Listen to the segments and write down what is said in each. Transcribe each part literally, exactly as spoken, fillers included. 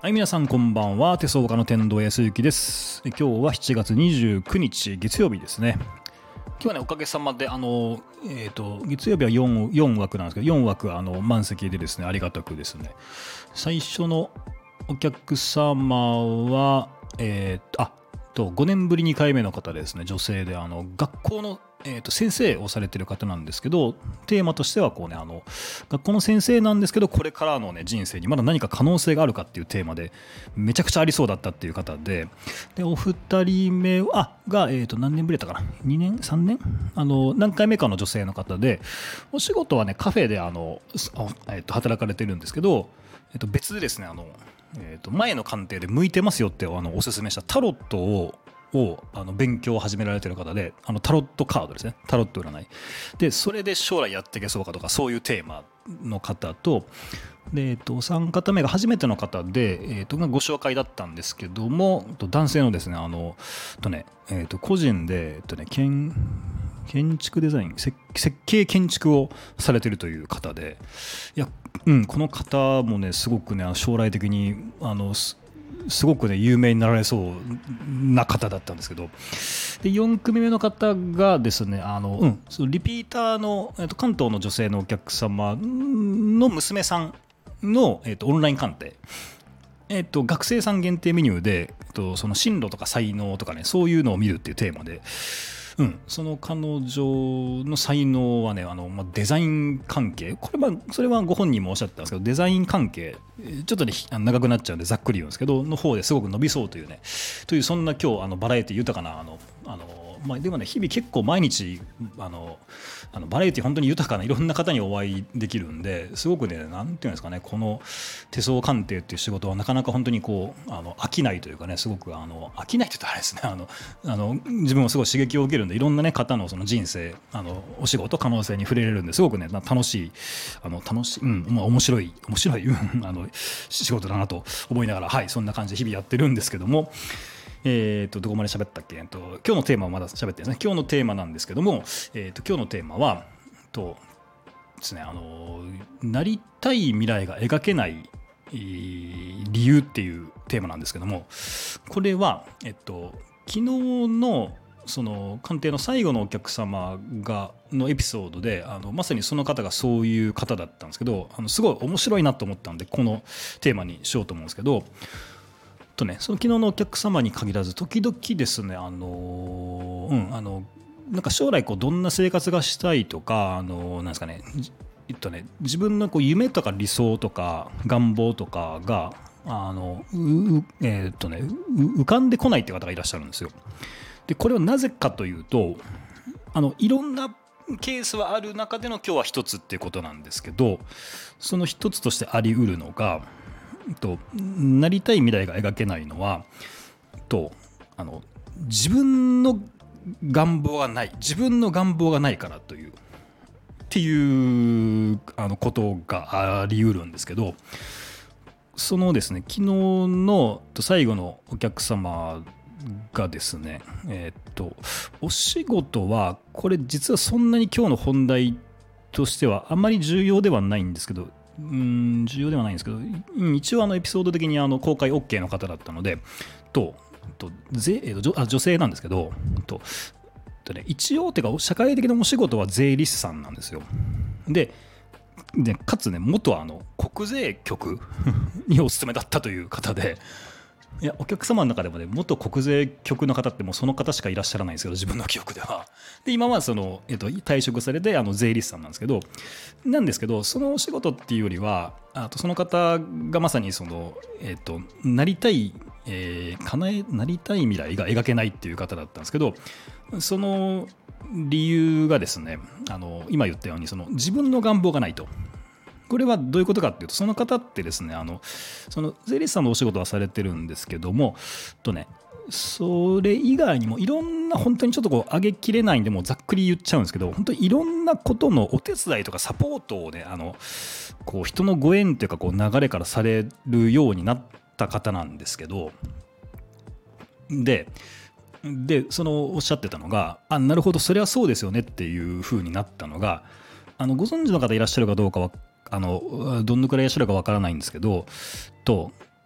はい、皆さんこんばんは。手相家の天童康之です。今日はしちがつにじゅうくにち月曜日ですね。今日はね、おかげさまであの、えー、と月曜日は 4, よんわくなんですけど、よんわくあの満席でですね、ありがたくですね、最初のお客様は、えー、とあとごねんぶりにかいめの方でですね、女性であの学校の、えー、と先生をされている方なんですけど、テーマとしてはこう、ね、あの学校の先生なんですけど、これからの、ね、人生にまだ何か可能性があるかっていうテーマでめちゃくちゃありそうだったっていう方で、でお二人目はが、えー、と何年ぶりだったかな、にねんさんねんあの何回目かの女性の方で、お仕事はねカフェであの、えー、と働かれてるんですけど、えー、と別でですねあのえー、と前の鑑定で向いてますよってあのおすすめしたタロットををあの勉強を始められている方で、あのタロットカードですね、タロット占いで、それで将来やっていけそうかとか、そういうテーマの方と、で、えー、とさん方目が初めての方で、えー、とご紹介だったんですけども、男性のですねあのとね、えー、と個人で、えーとね、建建築デザイン 設, 設計建築をされているという方で、いや、うん、この方もねすごくね将来的にあのすすごくね有名になられそうな方だったんですけど、でよんくみめの方がですねあの、うん、そのリピーターの、えっと、関東の女性のお客様の娘さんの、えっと、オンライン鑑定、えっと、学生さん限定メニューで、えっと、その進路とか才能とかね、そういうのを見るっていうテーマで、うん、その彼女の才能はね、あの、まあ、デザイン関係、これはそれはご本人もおっしゃってたんですけど、デザイン関係ちょっとね長くなっちゃうんでざっくり言うんですけどの方ですごく伸びそうというね、というそんな今日あのバラエティ豊かなあのあのまあ、でもね日々結構毎日あのあのバラエティ本当に豊かないろんな方にお会いできるんで、すごくねなんていうんですかね、この手相鑑定っていう仕事はなかなか本当にこうあの飽きないというかね、すごくあの飽きないと言ったらあれですね、あのあの自分もすごい刺激を受けるんで、いろんな、ね、方のその人生あのお仕事可能性に触れれるんで、すごくね楽しいあの楽しい、うんまあ、面白い面白いあの仕事だなと思いながら、はい、そんな感じで日々やってるんですけども、えー、とどこまで喋ったっけ、えー、と今日のテーマはまだ喋ってるんですね。今日のテーマなんですけども、えー、と今日のテーマはとですね、あのなりたい未来が描けない理由っていうテーマなんですけども、これは、えっと、昨日のその鑑定の最後のお客様がのエピソードで、あのまさにその方がそういう方だったんですけど、あのすごい面白いなと思ったんでこのテーマにしようと思うんですけど、とね、その昨日のお客様に限らず時々ですね、あの、うん、あのなんか将来こうどんな生活がしたいとか、あのなんですかね、えっとね、自分のこう夢とか理想とか願望とかがあのう、えーっとね、浮かんでこないって方がいらっしゃるんですよ。でこれはなぜかというと、あのいろんなケースはある中での今日は一つっていうことなんですけど、その一つとしてあり得るのが、となりたい未来が描けないのはとあの自分の願望がない自分の願望がないからというっていうあのことがあり得るんですけど、そのですね昨日の最後のお客様がですね、えー、っとお仕事はこれ実はそんなに今日の本題としてはあまり重要ではないんですけど、うん重要ではないんですけど、一応あのエピソード的にあの公開 OK の方だったので、とと税、えー、と 女, 女性なんですけど、とと、ね、一応てか社会的なお仕事は税理士さんなんですよ。ででかつね元あの国税局にお勤めだったという方で、いやお客様の中でもね元国税局の方ってもうその方しかいらっしゃらないんですけど、自分の記憶では。で今はその、えっと、退職されてあの税理士さんなんですけどなんですけどそのお仕事っていうよりは、あとその方がまさにその、えっと、なりたい、えー、叶えなりたい未来が描けないっていう方だったんですけど、その理由がですね、あの今言ったようにその自分の願望がないと。これはどういうことかっていうと、その方ってですね、あのその税理士さんのお仕事はされてるんですけども、とね、それ以外にもいろんな本当にちょっとこう上げきれないんでもうざっくり言っちゃうんですけど、本当にいろんなことのお手伝いとかサポートをね、あのこう人のご縁というかこう流れからされるようになった方なんですけど、ででそのおっしゃってたのが、あなるほどそれはそうですよねっていう風になったのが、あのご存知の方いらっしゃるかどうかはあのどのくらいいらっしゃるかわからないんですけど、と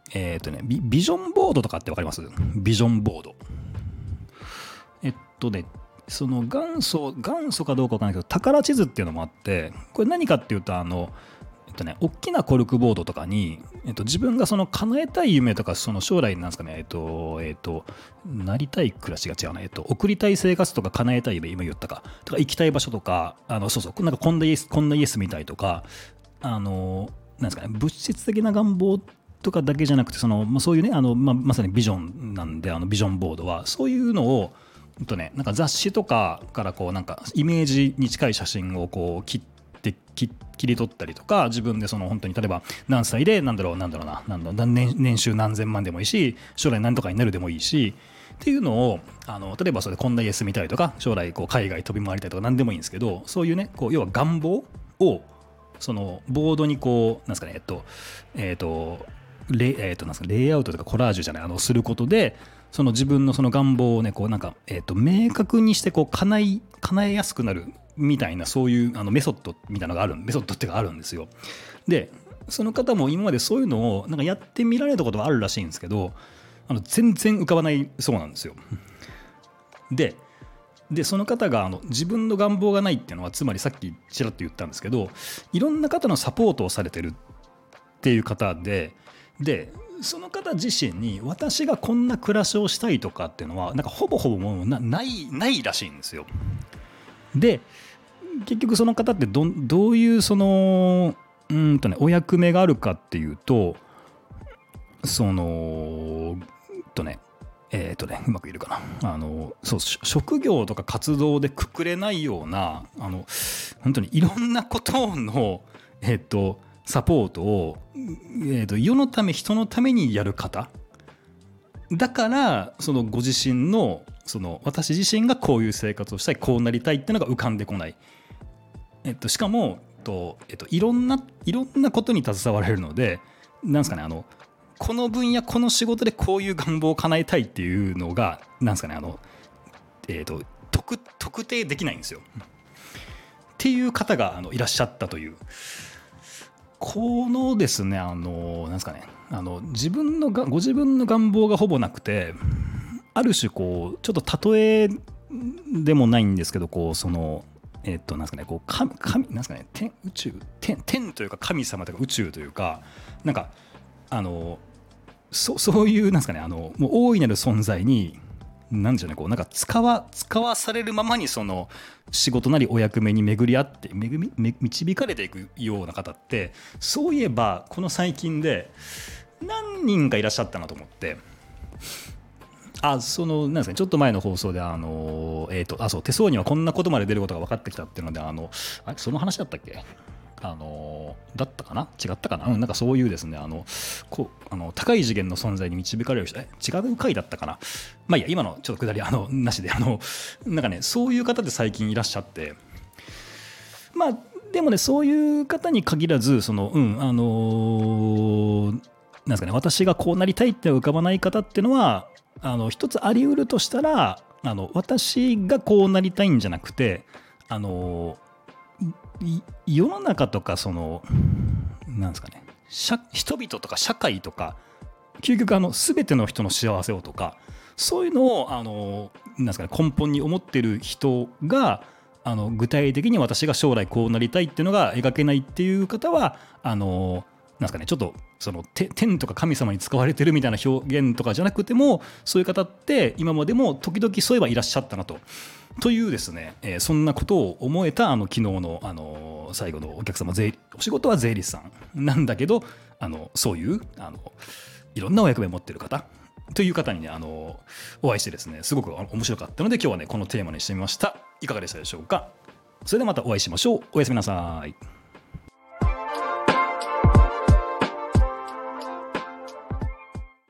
えっとねビ、ビジョンボードとかってわかります？ビジョンボード。えっとね、その元祖、元祖かどうかわからないけど、宝地図っていうのもあって、これ何かっていうと、あの、えっとね、大きなコルクボードとかに、えっと、自分がその叶えたい夢とか、その将来なんですかね、えっと、えっと、なりたい暮らしが違うな、えっと、送りたい生活とか叶えたい夢、今言ったか、とか行きたい場所とか、あの、そうそう、なんかこんなイエス、こんなイエスみたいとか、あの、なんですかね、物質的な願望とかだけじゃなくて、その、まあ、そういうね、あの、まあ、まさにビジョンなんで、あのビジョンボードは、そういうのを、ほんとね、なんか雑誌とかからこうなんかイメージに近い写真をこう切って切切り取ったりとか、自分でその本当に例えば何歳でなんだろうなんだろうななんだろう年年収何千万でもいいし、将来何とかになるでもいいしっていうのを、あの例えばそれでこんな家住みたいとか、将来こう海外飛び回りたいとか何でもいいんですけど、そういうねこう要は願望をそのボードにこうなんですかねえっとえっとレ,、えー、となんですかレイアウトとかコラージュじゃないあのすることで、その自分のその願望をねこうなんか、えー、と明確にしてこう叶い叶えやすくなるみたいな、そういうあのメソッドみたいなのがあるメソッドっていうかあるんですよ。でその方も今までそういうのをなんかやってみられたことはあるらしいんですけど、あの全然浮かばないそうなんですよ。ででその方があの自分の願望がないっていうのは、つまりさっきちらっと言ったんですけど、いろんな方のサポートをされてるっていう方で、でその方自身に私がこんな暮らしをしたいとかっていうのはなんかほぼほぼもう な, ないないらしいんですよ。で結局その方って ど, どういうそのうんとねお役目があるかっていうと、そのとねえっ、ー、とねうまく言えるかな、あのそう職業とか活動でくくれないような、あの本当にいろんなことのえっ、ー、とサポートを、えー、と世のため人のためにやる方だから、そのご自身のその私自身がこういう生活をしたい、こうなりたいっていうのが浮かんでこない、えっと、しかもと、えっと、いろんないろんなことに携われるので、なんですかね、あのこの分野この仕事でこういう願望を叶えたいっていうのがなんですかね、あの、えー、と 特, 特定できないんですよっていう方があのいらっしゃったという。このですね、あのなんですかね、あの自分のがご自分の願望がほぼなくて、ある種こうちょっと例えでもないんですけど、こうそのえっとなんですかね、こう神神なんですかね、天宇宙天天というか神様というか宇宙というか、なんかあの そ, そういうなんですかね、あのもう大いなる存在になんでしょうね、こうなんか使わ使わされるままにその仕事なりお役目に巡り合ってめぐみめ導かれていくような方って、そういえばこの最近で何人かいらっしゃったなと思って、あそのなんですかね、ちょっと前の放送であのえっ、ー、とあそう手相にはこんなことまで出ることが分かってきたっていうので、あのあその話だったっけ、あのだったかな違ったかな、うん、なんかそういうですね、あのこうあの高い次元の存在に導かれる人、え違う回だったかな、まあいいや、今のちょっと下りあのなしで、あのなんかねそういう方って最近いらっしゃって、まあでもねそういう方に限らず、そのうんあのなんですかね、私がこうなりたいって浮かばない方っていうのは、あの一つあり得るとしたら、あの私がこうなりたいんじゃなくて、あの世の中とかそのなんですかね、人々とか社会とか究極あの全ての人の幸せをとか、そういうのをあのなんですかね、根本に思ってる人があの具体的に私が将来こうなりたいっていうのが描けないっていう方は、あのなんですかね、ちょっとその天とか神様に使われてるみたいな表現とかじゃなくても、そういう方って今までも時々そういえばいらっしゃったなと。というですね、えー、そんなことを思えたあの昨日の、あの最後のお客様、税お仕事は税理士さんなんだけど、あのそういうあのいろんなお役目を持っている方という方にね、あのお会いしてですね、すごく面白かったので今日はねこのテーマにしてみました。いかがでしたでしょうか。それではまたお会いしましょう。おやすみなさい。